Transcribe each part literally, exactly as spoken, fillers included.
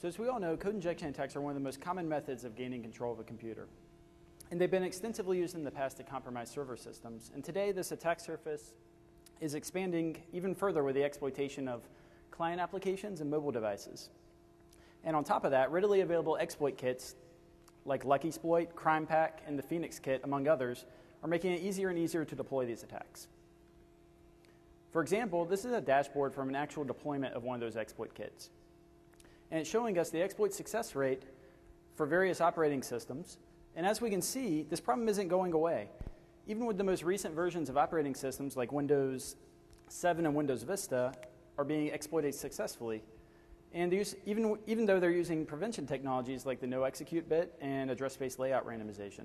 So as we all know, code injection attacks are one of the most common methods of gaining control of a computer. And they've been extensively used in the past to compromise server systems. And today, this attack surface is expanding even further with the exploitation of client applications and mobile devices. And on top of that, readily available exploit kits like Luckysploit, CrimePack, and the Phoenix Kit, among others, are making it easier and easier to deploy these attacks. For example, this is a dashboard from an actual deployment of one of those exploit kits. And it's showing us the exploit success rate for various operating systems. And as we can see, this problem isn't going away. Even with the most recent versions of operating systems like Windows seven and Windows Vista are being exploited successfully. And use, even, even though they're using prevention technologies like the no execute bit and address-based layout randomization.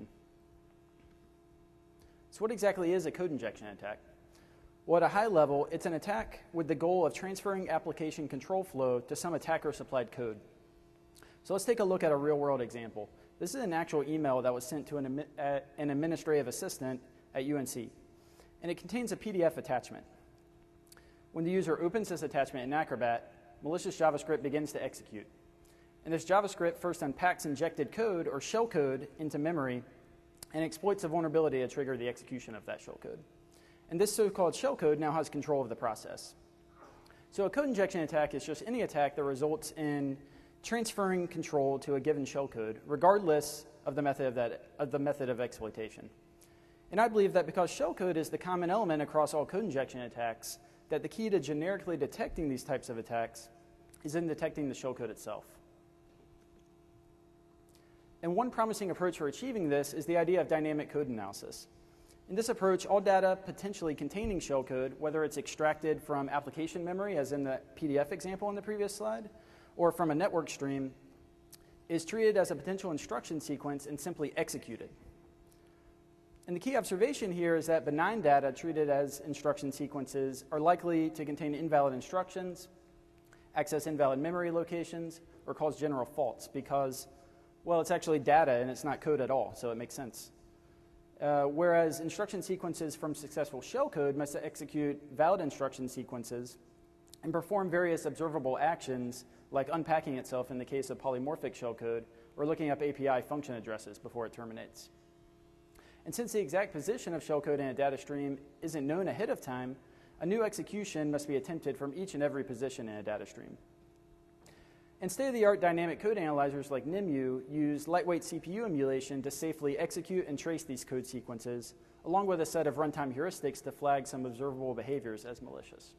So what exactly is a code injection attack? Well, at a high level, it's an attack with the goal of transferring application control flow to some attacker-supplied code. So let's take a look at a real-world example. This is an actual email that was sent to an, uh, an administrative assistant at U N C. And it contains a P D F attachment. When the user opens this attachment in Acrobat, malicious JavaScript begins to execute. And this JavaScript first unpacks injected code or shellcode into memory and exploits a vulnerability to trigger the execution of that shellcode. And this so-called shellcode now has control of the process. So a code injection attack is just any attack that results in transferring control to a given shellcode, regardless of the method of, that, of the method of exploitation. And I believe that because shellcode is the common element across all code injection attacks, that the key to generically detecting these types of attacks is in detecting the shellcode itself. And one promising approach for achieving this is the idea of dynamic code analysis. In this approach, all data potentially containing shellcode, whether it's extracted from application memory, as in the P D F example in the previous slide, or from a network stream, is treated as a potential instruction sequence and simply executed. And the key observation here is that benign data treated as instruction sequences are likely to contain invalid instructions, access invalid memory locations, or cause general faults because, well, it's actually data and it's not code at all, so it makes sense. Uh, whereas instruction sequences from successful shellcode must execute valid instruction sequences and perform various observable actions like unpacking itself in the case of polymorphic shellcode or looking up A P I function addresses before it terminates. And since the exact position of shellcode in a data stream isn't known ahead of time, a new execution must be attempted from each and every position in a data stream. And state-of-the-art dynamic code analyzers like Nemu use lightweight C P U emulation to safely execute and trace these code sequences, along with a set of runtime heuristics to flag some observable behaviors as malicious.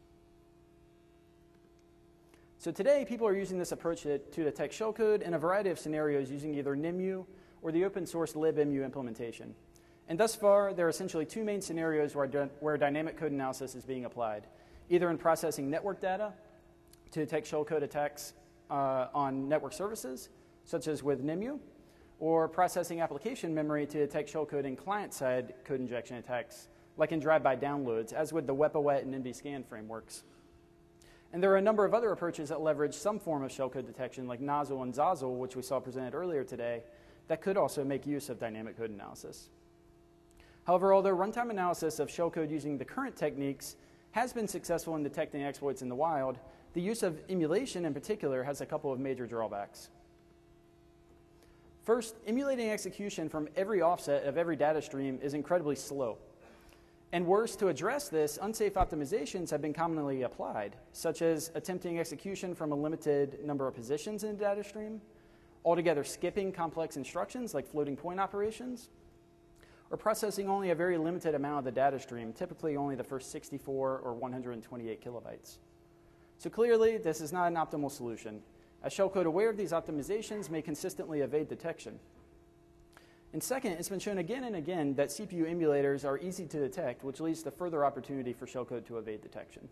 So today, people are using this approach to, to detect shellcode in a variety of scenarios using either Nemu or the open source libemu implementation. And thus far, there are essentially two main scenarios where, where dynamic code analysis is being applied, either in processing network data to detect shellcode attacks uh, on network services, such as with Nemu, or processing application memory to detect shellcode in client-side code injection attacks, like in drive-by downloads, as with the WEPA-WET and NVScan frameworks. And there are a number of other approaches that leverage some form of shellcode detection, like Nozzle and Zazzle, which we saw presented earlier today, that could also make use of dynamic code analysis. However, although runtime analysis of shellcode using the current techniques has been successful in detecting exploits in the wild, the use of emulation in particular has a couple of major drawbacks. First, emulating execution from every offset of every data stream is incredibly slow. And worse, to address this, unsafe optimizations have been commonly applied, such as attempting execution from a limited number of positions in a data stream, altogether skipping complex instructions like floating point operations, or processing only a very limited amount of the data stream, typically only the first sixty-four or one hundred twenty-eight kilobytes. So clearly, this is not an optimal solution, as shellcode aware of these optimizations may consistently evade detection. And second, it's been shown again and again that C P U emulators are easy to detect, which leads to further opportunity for shellcode to evade detection.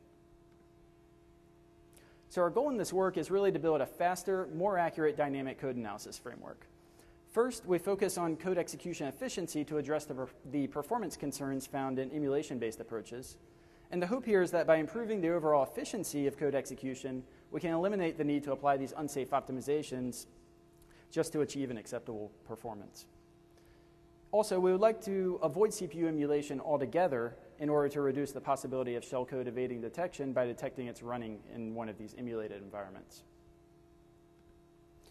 So our goal in this work is really to build a faster, more accurate dynamic code analysis framework. First, we focus on code execution efficiency to address the, per the performance concerns found in emulation-based approaches. And the hope here is that by improving the overall efficiency of code execution, we can eliminate the need to apply these unsafe optimizations just to achieve an acceptable performance. Also, we would like to avoid C P U emulation altogether in order to reduce the possibility of shellcode evading detection by detecting it's running in one of these emulated environments.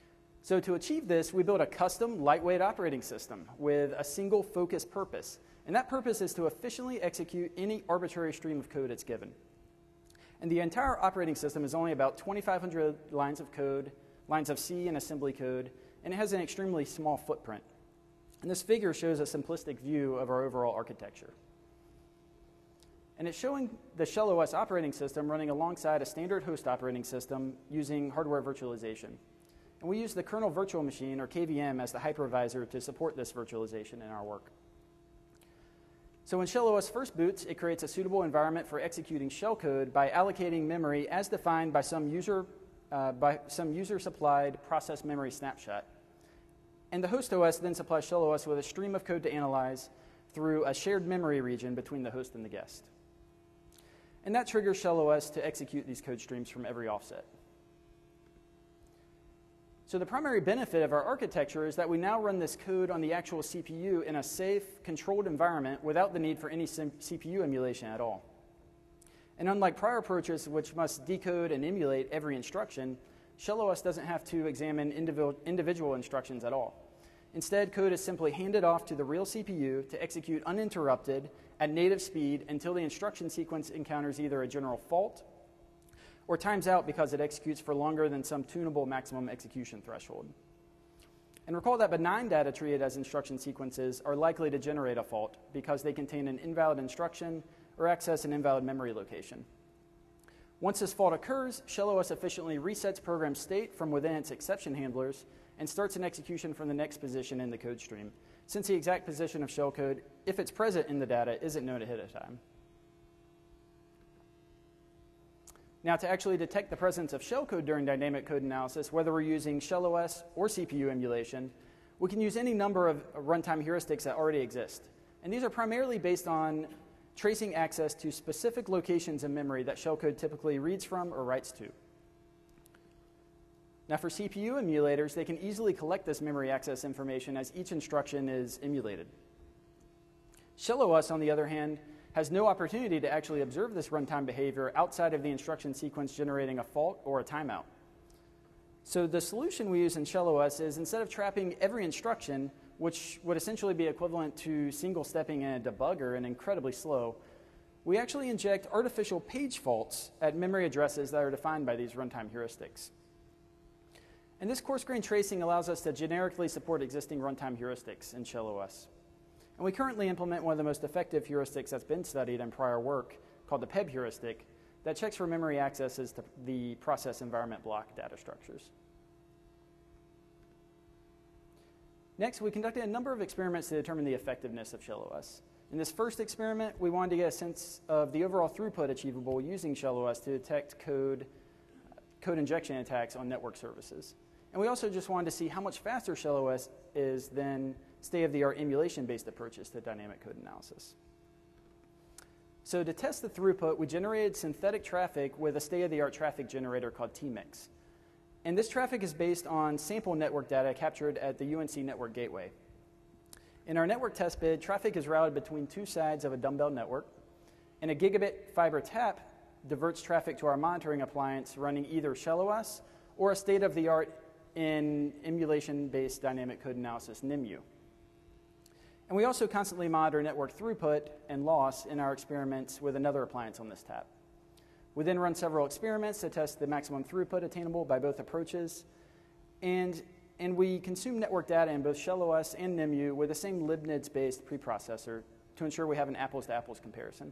So to achieve this, we built a custom, lightweight operating system with a single focused purpose. And that purpose is to efficiently execute any arbitrary stream of code it's given. And the entire operating system is only about twenty-five hundred lines of code, lines of C and assembly code, and it has an extremely small footprint. And this figure shows a simplistic view of our overall architecture. And it's showing the Shell O S operating system running alongside a standard host operating system using hardware virtualization. And we use the kernel virtual machine, or K V M, as the hypervisor to support this virtualization in our work. So when Shell O S first boots, it creates a suitable environment for executing shellcode by allocating memory as defined by some user, uh, by some user-supplied process memory snapshot. And the host O S then supplies Shell O S with a stream of code to analyze through a shared memory region between the host and the guest. And that triggers Shell O S to execute these code streams from every offset. So the primary benefit of our architecture is that we now run this code on the actual C P U in a safe, controlled environment without the need for any C P U emulation at all. And unlike prior approaches, which must decode and emulate every instruction, Shell O S doesn't have to examine individual, individual instructions at all. Instead, code is simply handed off to the real C P U to execute uninterrupted at native speed until the instruction sequence encounters either a general fault or times out because it executes for longer than some tunable maximum execution threshold. And recall that benign data treated as instruction sequences are likely to generate a fault because they contain an invalid instruction or access an invalid memory location. Once this fault occurs, Shell O S efficiently resets program state from within its exception handlers and starts an execution from the next position in the code stream, since the exact position of shellcode, if it's present in the data, isn't known ahead of time. Now, to actually detect the presence of shellcode during dynamic code analysis, whether we're using Shell O S or C P U emulation, we can use any number of runtime heuristics that already exist. And these are primarily based on tracing access to specific locations in memory that shellcode typically reads from or writes to. Now, for C P U emulators, they can easily collect this memory access information as each instruction is emulated. Shell O S, on the other hand, has no opportunity to actually observe this runtime behavior outside of the instruction sequence generating a fault or a timeout. So the solution we use in Shell O S is, instead of trapping every instruction, which would essentially be equivalent to single-stepping in a debugger and incredibly slow, we actually inject artificial page faults at memory addresses that are defined by these runtime heuristics. And this coarse-grained tracing allows us to generically support existing runtime heuristics in Shell O S. And we currently implement one of the most effective heuristics that's been studied in prior work, called the P E B heuristic, that checks for memory accesses to the process environment block data structures. Next, we conducted a number of experiments to determine the effectiveness of Shell O S. In this first experiment, we wanted to get a sense of the overall throughput achievable using Shell O S to detect code, code injection attacks on network services. And we also just wanted to see how much faster Shell O S is than state-of-the-art emulation-based approaches to dynamic code analysis. So to test the throughput, we generated synthetic traffic with a state-of-the-art traffic generator called T mix. And this traffic is based on sample network data captured at the U N C Network Gateway. In our network test bid, traffic is routed between two sides of a dumbbell network, and a gigabit fiber tap diverts traffic to our monitoring appliance running either Shell O S or a state-of-the-art in emulation-based dynamic code analysis, N I M U. And we also constantly monitor network throughput and loss in our experiments with another appliance on this tap. We then run several experiments to test the maximum throughput attainable by both approaches, and, and we consume network data in both Shell O S and N I M U with the same libnids-based preprocessor to ensure we have an apples-to-apples comparison.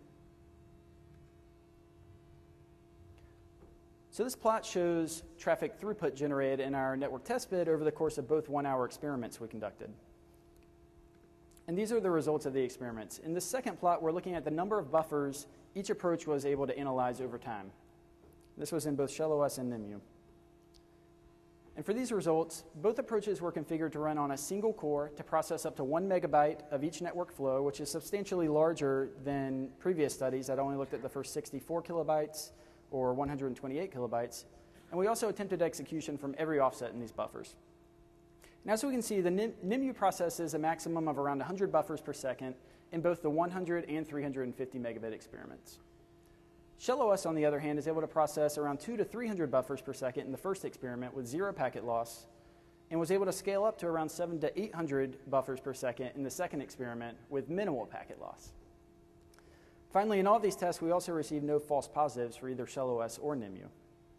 So this plot shows traffic throughput generated in our network test bid over the course of both one-hour experiments we conducted. And these are the results of the experiments. In this second plot, we're looking at the number of buffers each approach was able to analyze over time. This was in both Shell O S and N I M U. And for these results, both approaches were configured to run on a single core to process up to one megabyte of each network flow, which is substantially larger than previous studies that only looked at the first sixty-four kilobytes or one hundred twenty-eight kilobytes. And we also attempted execution from every offset in these buffers. And as we can see, the N I M U processes a maximum of around one hundred buffers per second in both the one hundred and three hundred fifty megabit experiments. Shell O S, on the other hand, is able to process around two to three hundred buffers per second in the first experiment with zero packet loss, and was able to scale up to around seven to eight hundred buffers per second in the second experiment with minimal packet loss. Finally, in all of these tests, we also received no false positives for either ShellOS or N I M U.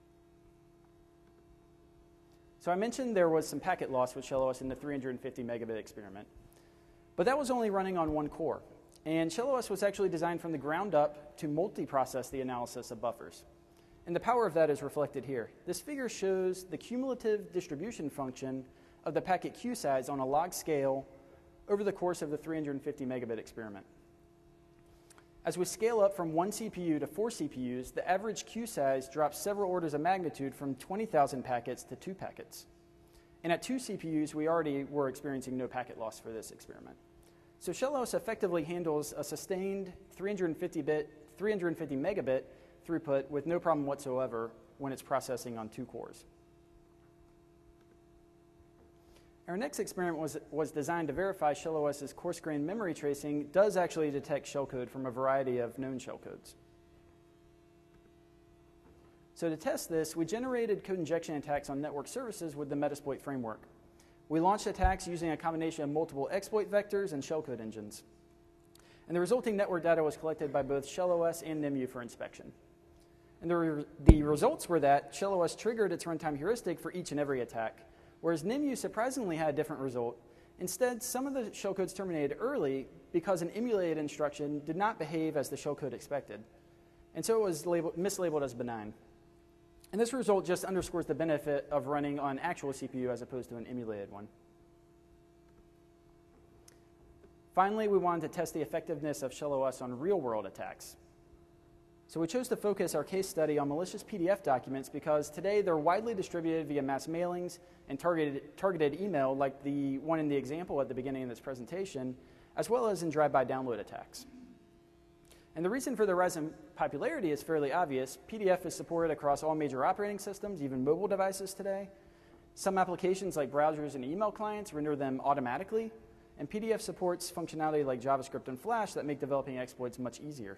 So I mentioned there was some packet loss with ShellOS in the three hundred fifty megabit experiment, but that was only running on one core. And ShellOS was actually designed from the ground up to multi-process the analysis of buffers. And the power of that is reflected here. This figure shows the cumulative distribution function of the packet queue size on a log scale over the course of the three hundred fifty megabit experiment. As we scale up from one C P U to four C P Us, the average queue size drops several orders of magnitude from twenty thousand packets to two packets. And at two C P Us, we already were experiencing no packet loss for this experiment. So ShellOS effectively handles a sustained three hundred fifty bit, three hundred fifty megabit throughput with no problem whatsoever when it's processing on two cores. Our next experiment was, was designed to verify ShellOS's coarse-grained memory tracing does actually detect shellcode from a variety of known shellcodes. So to test this, we generated code injection attacks on network services with the Metasploit framework. We launched attacks using a combination of multiple exploit vectors and shellcode engines. And the resulting network data was collected by both ShellOS and N I M U for inspection. And the, re the results were that ShellOS triggered its runtime heuristic for each and every attack, whereas N I M U surprisingly had a different result. Instead, some of the shellcodes terminated early because an emulated instruction did not behave as the shellcode expected. And so it was labeled, mislabeled as benign. And this result just underscores the benefit of running on actual C P U as opposed to an emulated one. Finally, we wanted to test the effectiveness of ShellOS on real-world attacks. So we chose to focus our case study on malicious P D F documents because today they're widely distributed via mass mailings and targeted, targeted email like the one in the example at the beginning of this presentation, as well as in drive-by download attacks. And the reason for the rise in popularity is fairly obvious. P D F is supported across all major operating systems, even mobile devices today. Some applications like browsers and email clients render them automatically, and P D F supports functionality like JavaScript and Flash that make developing exploits much easier.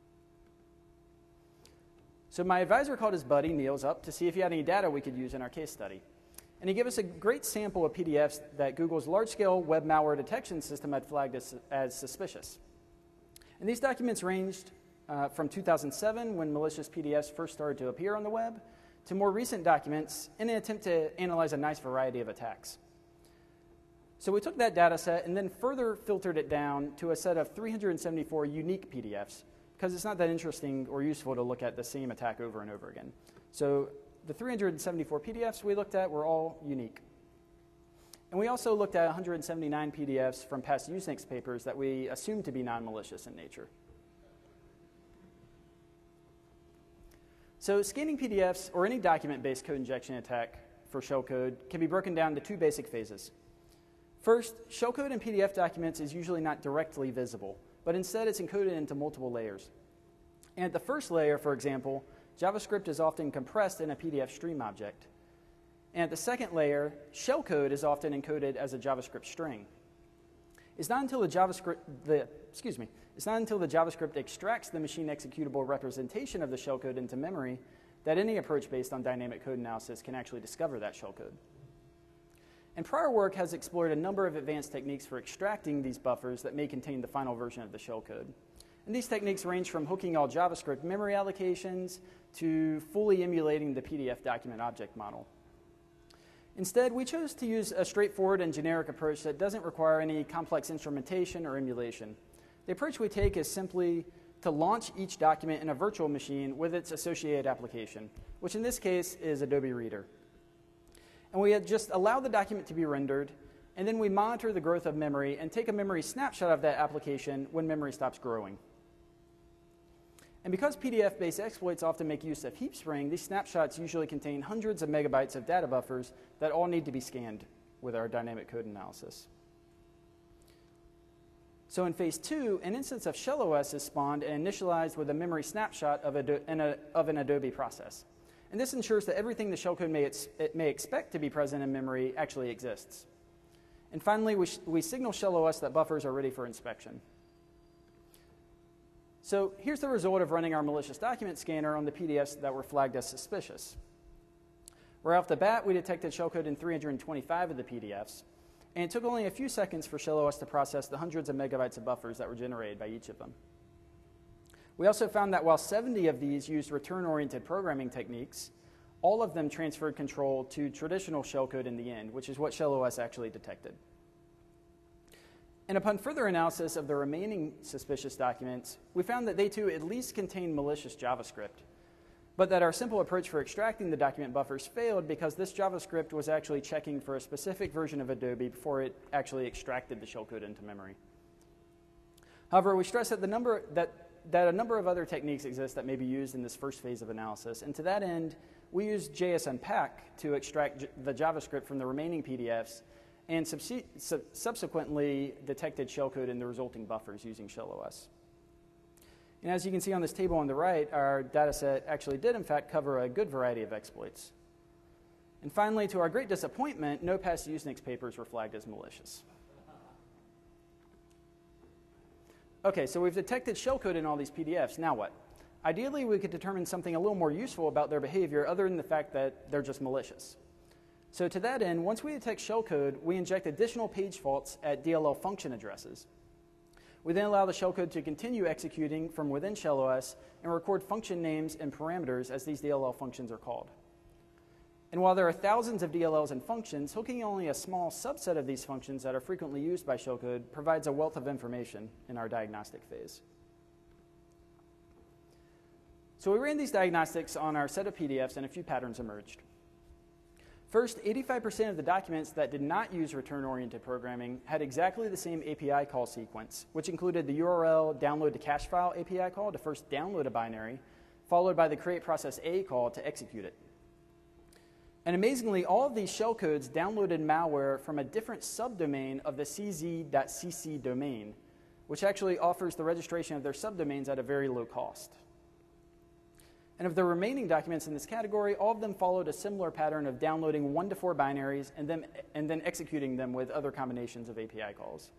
So my advisor called his buddy, Niels, up to see if he had any data we could use in our case study. And he gave us a great sample of P D Fs that Google's large-scale web malware detection system had flagged as, as suspicious. And these documents ranged uh, from two thousand seven, when malicious P D Fs first started to appear on the web, to more recent documents in an attempt to analyze a nice variety of attacks. So we took that data set and then further filtered it down to a set of three hundred seventy-four unique P D Fs, because it's not that interesting or useful to look at the same attack over and over again. So the three hundred seventy-four P D Fs we looked at were all unique. And we also looked at one hundred seventy-nine P D Fs from past Usenix papers that we assumed to be non-malicious in nature. So scanning P D Fs or any document-based code injection attack for shellcode can be broken down to two basic phases. First, shellcode in P D F documents is usually not directly visible, but instead it's encoded into multiple layers. And at the first layer, for example, JavaScript is often compressed in a P D F stream object. And at the second layer, shellcode is often encoded as a JavaScript string. It's not until the JavaScript, the, excuse me, it's not until the JavaScript extracts the machine executable representation of the shellcode into memory that any approach based on dynamic code analysis can actually discover that shellcode. And prior work has explored a number of advanced techniques for extracting these buffers that may contain the final version of the shellcode. And these techniques range from hooking all JavaScript memory allocations to fully emulating the P D F document object model. Instead, we chose to use a straightforward and generic approach that doesn't require any complex instrumentation or emulation. The approach we take is simply to launch each document in a virtual machine with its associated application, which in this case is Adobe Reader. And we had just allow the document to be rendered, and then we monitor the growth of memory and take a memory snapshot of that application when memory stops growing. And because P D F-based exploits often make use of heap spraying, these snapshots usually contain hundreds of megabytes of data buffers that all need to be scanned with our dynamic code analysis. So in phase two, an instance of ShellOS is spawned and initialized with a memory snapshot of, a, of an Adobe process. And this ensures that everything the shellcode may, it may expect to be present in memory actually exists. And finally, we, we signal ShellOS that buffers are ready for inspection. So here's the result of running our malicious document scanner on the P D Fs that were flagged as suspicious. Right off the bat, we detected shellcode in three hundred twenty-five of the P D Fs, and it took only a few seconds for ShellOS to process the hundreds of megabytes of buffers that were generated by each of them. We also found that while seventy of these used return-oriented programming techniques, all of them transferred control to traditional shellcode in the end, which is what ShellOS actually detected. And upon further analysis of the remaining suspicious documents, we found that they too at least contained malicious JavaScript, but that our simple approach for extracting the document buffers failed because this JavaScript was actually checking for a specific version of Adobe before it actually extracted the shellcode into memory. However, we stress that, the number, that, that a number of other techniques exist that may be used in this first phase of analysis, and to that end, we used J S Unpack to extract j the JavaScript from the remaining P D Fs and subse sub subsequently detected shellcode in the resulting buffers using ShellOS. And as you can see on this table on the right, our data set actually did in fact cover a good variety of exploits. And finally, to our great disappointment, no past Usenix papers were flagged as malicious. Okay, so we've detected shellcode in all these P D Fs. Now what? Ideally, we could determine something a little more useful about their behavior other than the fact that they're just malicious. So to that end, once we detect shellcode, we inject additional page faults at D L L function addresses. We then allow the shellcode to continue executing from within ShellOS and record function names and parameters as these D L L functions are called. And while there are thousands of D L Ls and functions, hooking only a small subset of these functions that are frequently used by shellcode provides a wealth of information in our diagnostic phase. So we ran these diagnostics on our set of P D Fs and a few patterns emerged. First, eighty-five percent of the documents that did not use return-oriented programming had exactly the same A P I call sequence, which included the U R L download to cache file A P I call to first download a binary, followed by the create process A call to execute it. And amazingly, all of these shellcodes downloaded malware from a different subdomain of the c z dot c c domain, which actually offers the registration of their subdomains at a very low cost. And of the remaining documents in this category, all of them followed a similar pattern of downloading one to four binaries and then, and then executing them with other combinations of A P I calls.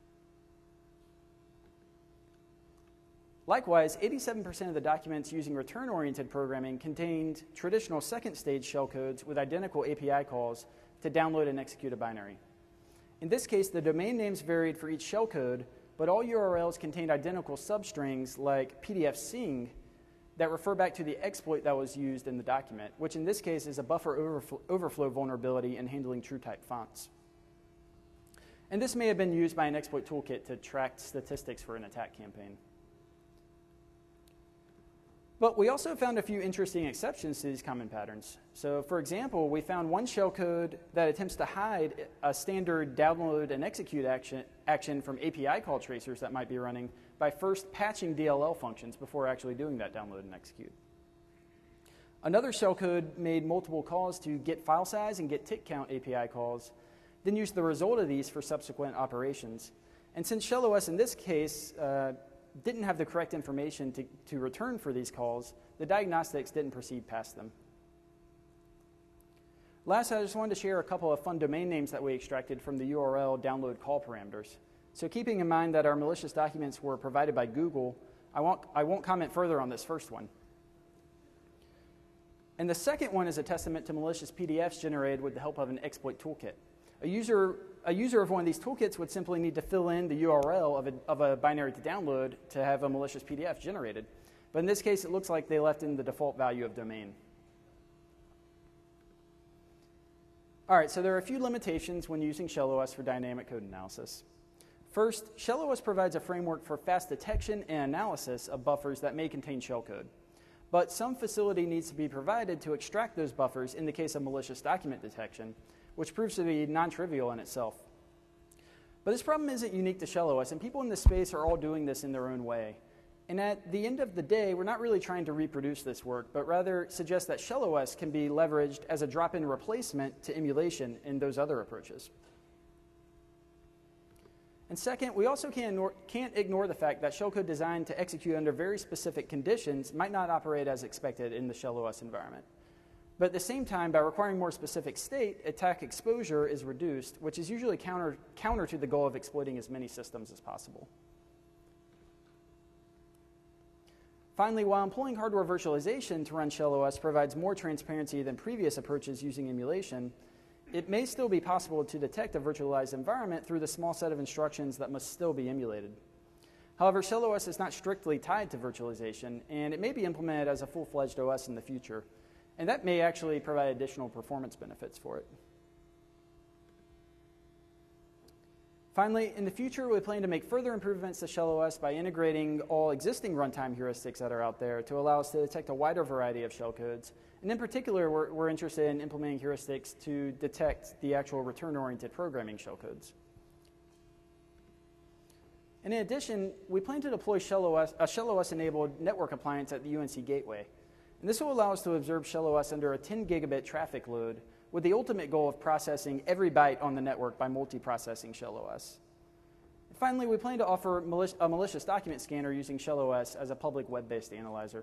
Likewise, eighty-seven percent of the documents using return-oriented programming contained traditional second-stage shellcodes with identical A P I calls to download and execute a binary. In this case, the domain names varied for each shellcode, but all U R Ls contained identical substrings like P D F sing that refer back to the exploit that was used in the document, which in this case is a buffer overflow, overflow vulnerability in handling true type fonts. And this may have been used by an exploit toolkit to track statistics for an attack campaign. But we also found a few interesting exceptions to these common patterns. So for example, we found one shellcode that attempts to hide a standard download and execute action, action from A P I call tracers that might be running by first patching D L L functions before actually doing that download and execute. Another shellcode made multiple calls to get file size and get tick count A P I calls, then used the result of these for subsequent operations. And since ShellOS in this case uh, didn't have the correct information to, to return for these calls, the diagnostics didn't proceed past them. Last, I just wanted to share a couple of fun domain names that we extracted from the U R L download call parameters. So keeping in mind that our malicious documents were provided by Google, I won't, I won't comment further on this first one. And the second one is a testament to malicious P D Fs generated with the help of an exploit toolkit. A user, a user of one of these toolkits would simply need to fill in the U R L of a, of a binary to download to have a malicious P D F generated. But in this case, it looks like they left in the default value of domain. All right, so there are a few limitations when using ShellOS for dynamic code analysis. First, ShellOS provides a framework for fast detection and analysis of buffers that may contain shellcode. But some facility needs to be provided to extract those buffers in the case of malicious document detection, which proves to be non-trivial in itself. But this problem isn't unique to ShellOS, and people in this space are all doing this in their own way. And at the end of the day, we're not really trying to reproduce this work, but rather suggest that ShellOS can be leveraged as a drop-in replacement to emulation in those other approaches. And second, we also can't ignore, can't ignore the fact that shellcode designed to execute under very specific conditions might not operate as expected in the ShellOS environment. But at the same time, by requiring more specific state, attack exposure is reduced, which is usually counter, counter to the goal of exploiting as many systems as possible. Finally, while employing hardware virtualization to run Shell O S provides more transparency than previous approaches using emulation, it may still be possible to detect a virtualized environment through the small set of instructions that must still be emulated. However, Shell O S is not strictly tied to virtualization, and it may be implemented as a full-fledged O S in the future. And that may actually provide additional performance benefits for it. Finally, in the future, we plan to make further improvements to Shell O S by integrating all existing runtime heuristics that are out there to allow us to detect a wider variety of shellcodes. And in particular, we're, we're interested in implementing heuristics to detect the actual return-oriented programming shellcodes. And in addition, we plan to deploy Shell O S, a Shell O S-enabled network appliance at the U N C Gateway. And this will allow us to observe Shell O S under a ten gigabit traffic load with the ultimate goal of processing every byte on the network by multi-processing Shell O S. And finally, we plan to offer malic a malicious document scanner using Shell O S as a public web-based analyzer.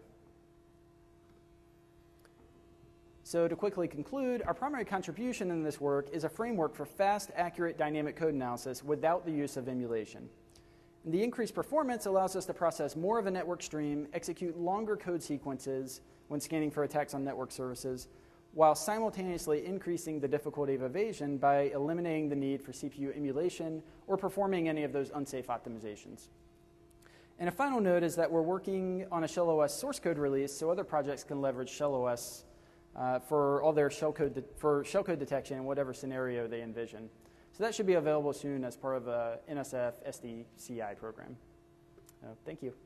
So to quickly conclude, our primary contribution in this work is a framework for fast, accurate dynamic code analysis without the use of emulation. And the increased performance allows us to process more of a network stream, execute longer code sequences when scanning for attacks on network services, while simultaneously increasing the difficulty of evasion by eliminating the need for C P U emulation or performing any of those unsafe optimizations. And a final note is that we're working on a Shell O S source code release so other projects can leverage Shell O S uh, for all their shellcode for shellcode detection in whatever scenario they envision. So that should be available soon as part of a N S F S D C I program. Uh, thank you.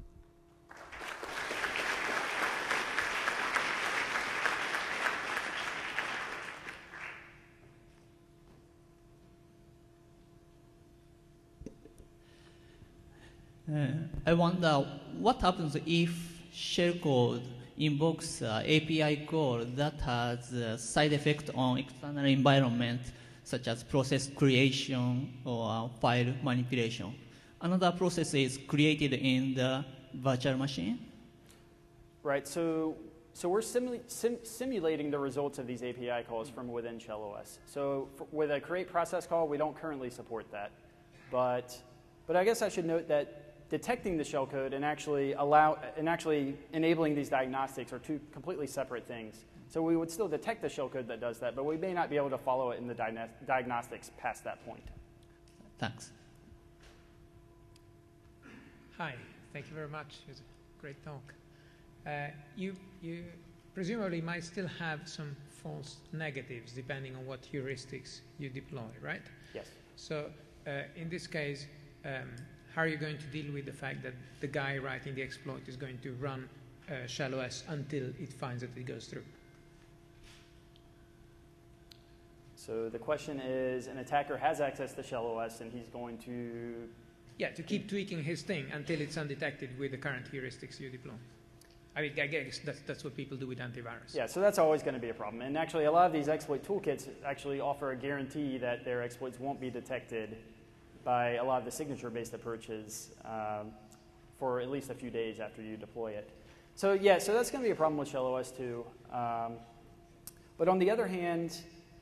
Uh, I wonder what happens if shellcode invokes uh, A P I call that has a side effect on external environment, such as process creation or file manipulation. Another process is created in the virtual machine. Right, so, so we're simu sim simulating the results of these A P I calls from within Shell O S. So for, with a create process call, we don't currently support that. But, but I guess I should note that detecting the shellcode and actually, allow, and actually enabling these diagnostics are two completely separate things. So we would still detect the shellcode that does that, but we may not be able to follow it in the di diagnostics past that point. Thanks. Hi, thank you very much. It was a great talk. Uh, you, you presumably might still have some false negatives depending on what heuristics you deploy, right? Yes. So uh, in this case, um, how are you going to deal with the fact that the guy writing the exploit is going to run uh, Shell O S until it finds that it goes through? So the question is, an attacker has access to Shell O S and he's going to... Yeah, to keep tweaking his thing until it's undetected with the current heuristics you deploy. I mean, I guess that's, that's what people do with antivirus. Yeah, so that's always going to be a problem. And actually, a lot of these exploit toolkits actually offer a guarantee that their exploits won't be detected by a lot of the signature-based approaches um, for at least a few days after you deploy it. So yeah, so that's going to be a problem with Shell O S too. Um, but on the other hand,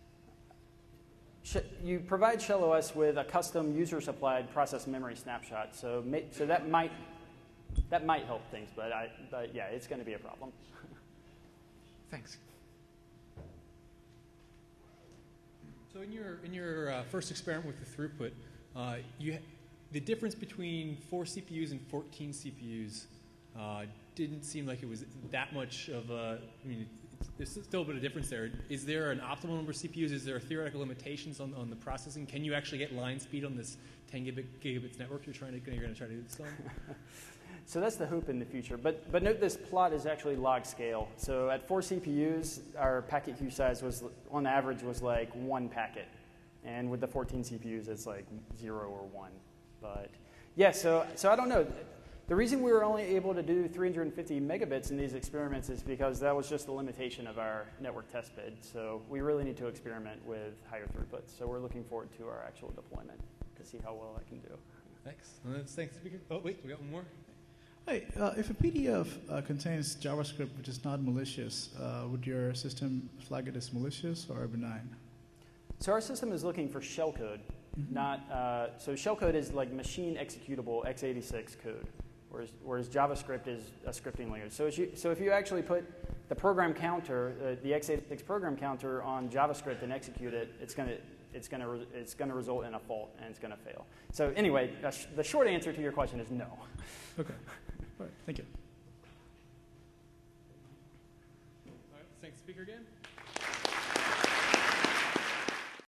sh you provide Shell O S with a custom user-supplied process memory snapshot. So, so that might that might help things, but I, but yeah, it's going to be a problem. Thanks. So in your in your uh, first experiment with the throughput, uh, you the difference between four C P Us and fourteen C P Us uh, didn't seem like it was that much of a. I mean, it's, there's still a bit of difference there. Is there an optimal number of C P Us? Is there theoretical limitations on on the processing? Can you actually get line speed on this ten gigabit gigabits network you're trying to you're going to try to do this on? So that's the hope in the future. But, but note this plot is actually log scale. So at four C P Us, our packet queue size was, on average, was like one packet. And with the fourteen C P Us, it's like zero or one. But yeah, so, so I don't know. The reason we were only able to do three hundred fifty megabits in these experiments is because that was just the limitation of our network test bed. So we really need to experiment with higher throughputs. So we're looking forward to our actual deployment to see how well that can do. Thanks. Well, thanks, speaker. Oh, wait, we got one more. Hey, uh, if a P D F uh, contains JavaScript which is not malicious, uh, would your system flag it as malicious or benign? So our system is looking for shellcode, mm-hmm. not, uh, so shellcode is like machine executable x eighty-six code. whereas, whereas JavaScript is a scripting language. So, as you, so if you actually put the program counter, uh, the x eighty-six program counter on JavaScript and execute it, it's going to it's going to it's going to result in a fault and it's going to fail. So anyway, sh the short answer to your question is no. Okay. All right. Thank you. All right. Thanks, speaker again.